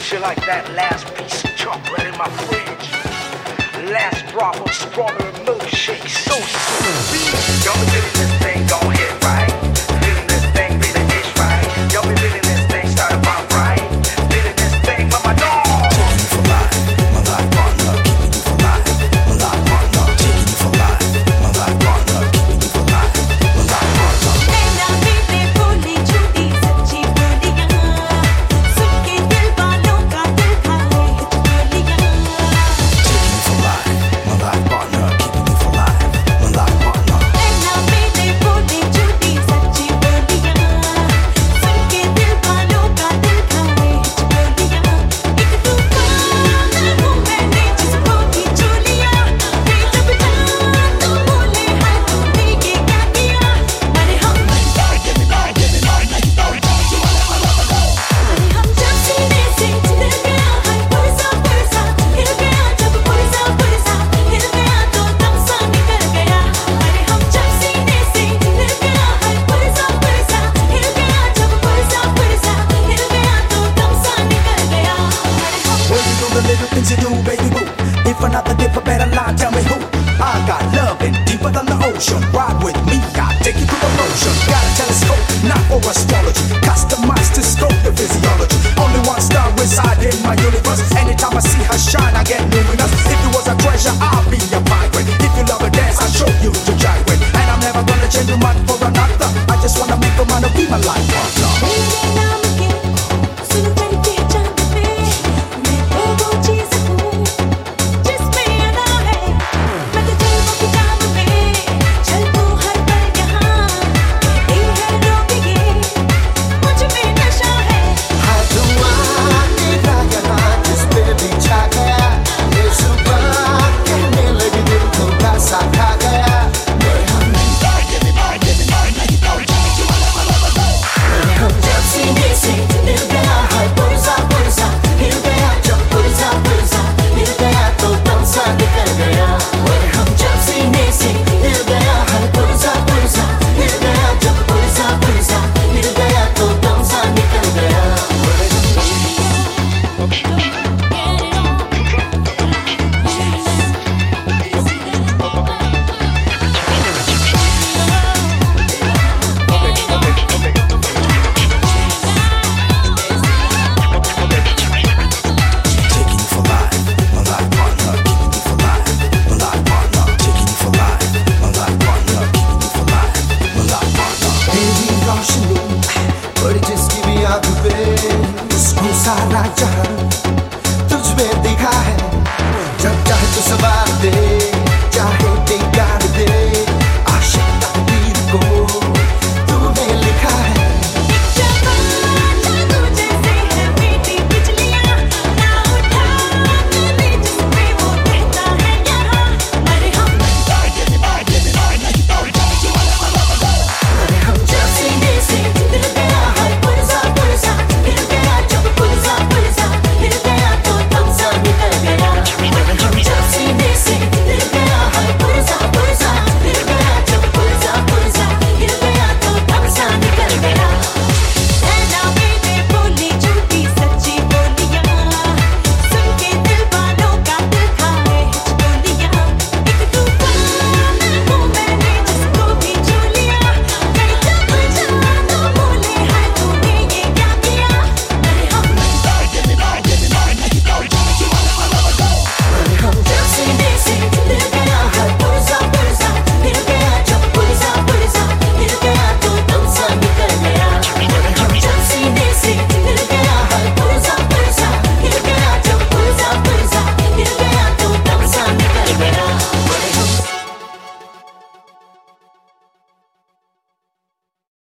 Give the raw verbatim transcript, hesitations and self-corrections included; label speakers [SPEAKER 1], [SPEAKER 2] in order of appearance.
[SPEAKER 1] you like that last piece of chocolate in my fridge. Last drop of strawberry milkshake, so sweet. Y'all be feeling this thing, gon' hit right. Feeling this thing, be the ish right. Y'all be feeling this thing, start about right. Feeling this thing, mama dog.
[SPEAKER 2] Taking you for life, my life partner, keeping you for life. My life partner, taking you for life. My life partner, keeping you for life. My life partner.
[SPEAKER 3] नैना मीठे बोली झूठी सच्ची बोलियां सुन के दिल वालों का दिल खाए हिचकोलियां
[SPEAKER 2] Taking you for life, my life partner, keeping you for life. My life partner.
[SPEAKER 3] नैना मीठे बोली झूठी सच्ची बोलियां सुन के दिल वालों का दिल खाए हिचकोलियां एक तूफान हूँ मैंने जिसको भी छू लिया फिर जब जान तो बोले हाय तूने ये क्या किया अरे हम हम जब सीने से चिढ़ गया है पुरसा पुरसा हिल गया जब पुरसा पुरसा हिल गया तो दम सा निकल गया अरे हम जब सीने से चिढ़ गया है पुरसा पुरसा हिल गया जब पुरसा पुरसा हिल गया तो दम सा निकल गया अरे हम
[SPEAKER 2] When you do the little things you do, baby boo. If another give a better line, tell me who. I got loving deeper than the ocean. Ride with me, I'll take you through the motion. Got a telescope, not for astrology. Customized to scope your physiology. Only one star reside in my universe. Anytime I see her shine, I get luminous. If you was a treasure, I'll be a pirate. If you love a dance, I'll show you to gyrate. And I'm never gonna change your mind for another. I just wanna make a man to be my life partner.
[SPEAKER 3] मेरे नाम के सुन करके जान पे मैं तो वो चीज़ हूँ जिसमें अदा है मैं तो दिलों की जाम में चलूँ हर पल यहाँ कहती है रोक ये मुझ में नशा है हम जब सीने से चिढ़ गया है पुरसा पुरसा हिल गया जब पुरसा पुरसा हिल गया तो दम सा निकल गया और हम जब सीने से हिल गया है पुरसा पुरसा हिल गया जब पुरसा पुरसा हिल गया तो दम सा निकल गया
[SPEAKER 2] Taking you for life, my life partner, keeping you for life. My life partner, taking you for life. My life partner, keeping you for life. My life partner.
[SPEAKER 4] तेरी रोशनी बड़ी जिसकी भी आंख पे उसको सारा जहां